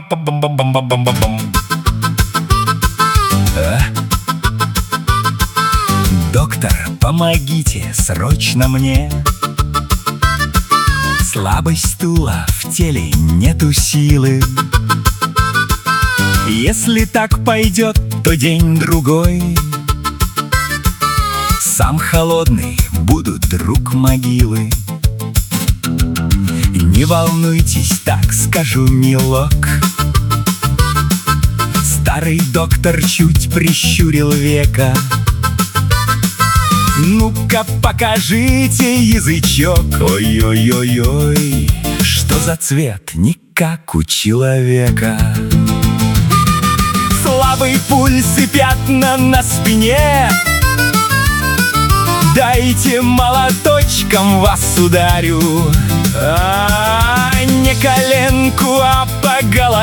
Доктор, помогите срочно мне. Слабость стула, в теле нету силы. Если так пойдет, то день-другой сам холодный буду друг могилы. Не волнуйтесь, так скажу, милок. Старый доктор чуть прищурил века. Ну-ка покажите язычок. Ой-ой-ой-ой, что за цвет, не как у человека. Слабый пульс и пятна на спине. Дайте молоточком вас ударю. Не коленку, а по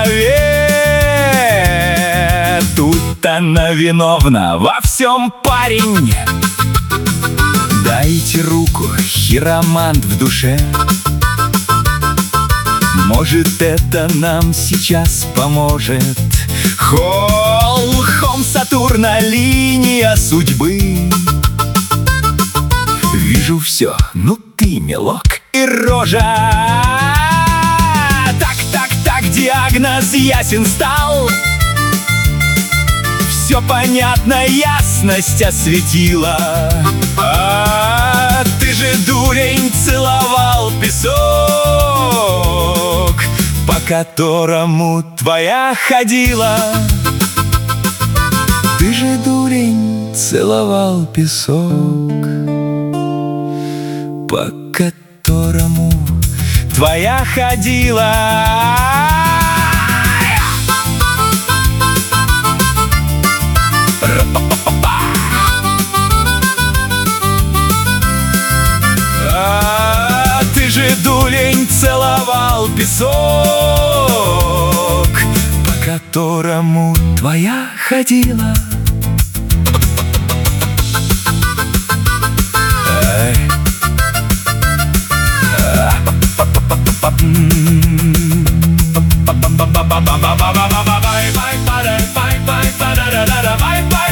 голове. Тут она виновна во всем, парень. Дайте руку, хиромант в душе. Может, это нам сейчас поможет. Холм Сатурна, линия судьбы. Вижу все, ну ты, милок, и рожа. Так, диагноз ясен стал. Все понятно, ясность осветила. Ты же, дурень, целовал песок, по которому твоя ходила. Ты же, дурень, целовал песок, по которому твоя ходила. Ты же, дурень, целовал песок, по которому твоя ходила. Bye bye.